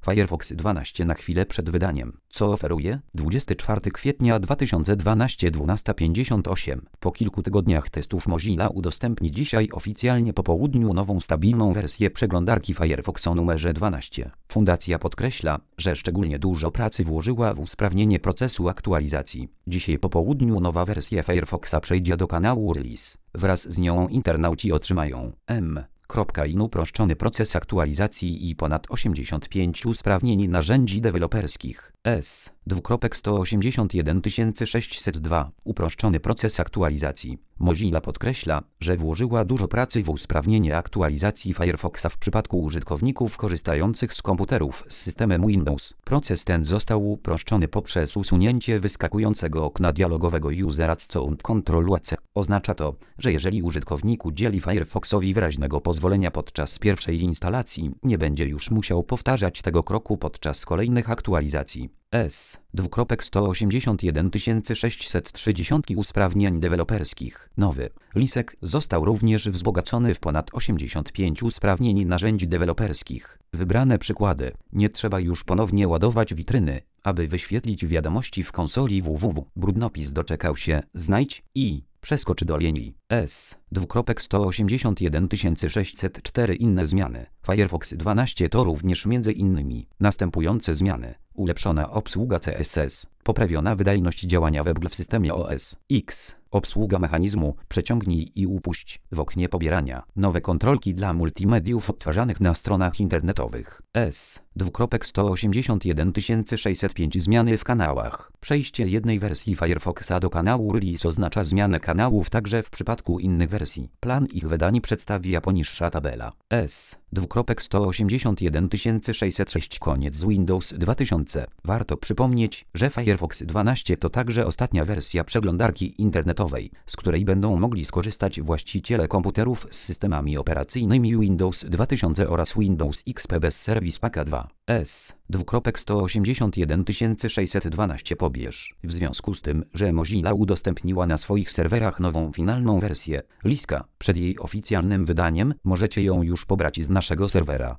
Firefox 12 na chwilę przed wydaniem. Co oferuje? 24 kwietnia 2012 12:58. Po kilku tygodniach testów Mozilla udostępni dzisiaj oficjalnie po południu nową stabilną wersję przeglądarki Firefox o numerze 12. Fundacja podkreśla, że szczególnie dużo pracy włożyła w usprawnienie procesu aktualizacji. Dzisiaj po południu nowa wersja Firefoxa przejdzie do kanału Release. Wraz z nią internauci otrzymają uproszczony proces aktualizacji i ponad 85 usprawnień narzędzi deweloperskich. 181 uproszczony proces aktualizacji. Mozilla podkreśla, że włożyła dużo pracy w usprawnienie aktualizacji Firefoxa w przypadku użytkowników korzystających z komputerów z systemem Windows. Proces ten został uproszczony poprzez usunięcie wyskakującego okna dialogowego User Adds Sound Control-C. Oznacza to, że jeżeli użytkownik udzieli Firefoxowi wyraźnego pozwolenia podczas pierwszej instalacji, nie będzie już musiał powtarzać tego kroku podczas kolejnych aktualizacji. 181 usprawnień deweloperskich. Nowy listek został również wzbogacony w ponad 85 usprawnień narzędzi deweloperskich. Wybrane przykłady. Nie trzeba już ponownie ładować witryny, aby wyświetlić wiadomości w konsoli www. Brudnopis doczekał się, znajdź i przeskoczy do linii. 181 inne zmiany. Firefox 12 to również m.in. następujące zmiany. Ulepszona obsługa CSS, poprawiona wydajność działania web w systemie OS X, obsługa mechanizmu przeciągnij i upuść w oknie pobierania, nowe kontrolki dla multimediów odtwarzanych na stronach internetowych. 181 zmiany w kanałach. Przejście jednej wersji Firefoxa do kanału Release oznacza zmianę kanałów także w przypadku innych wersji. Plan ich wydań przedstawia poniższa tabela. 181 koniec z Windows 2000. Warto przypomnieć, że Firefox 12 to także ostatnia wersja przeglądarki internetowej, z której będą mogli skorzystać właściciele komputerów z systemami operacyjnymi Windows 2000 oraz Windows XP bez Service Packa 2. 181 pobierz. W związku z tym, że Mozilla udostępniła na swoich serwerach nową finalną wersję listka, przed jej oficjalnym wydaniem możecie ją już pobrać z naszego serwera.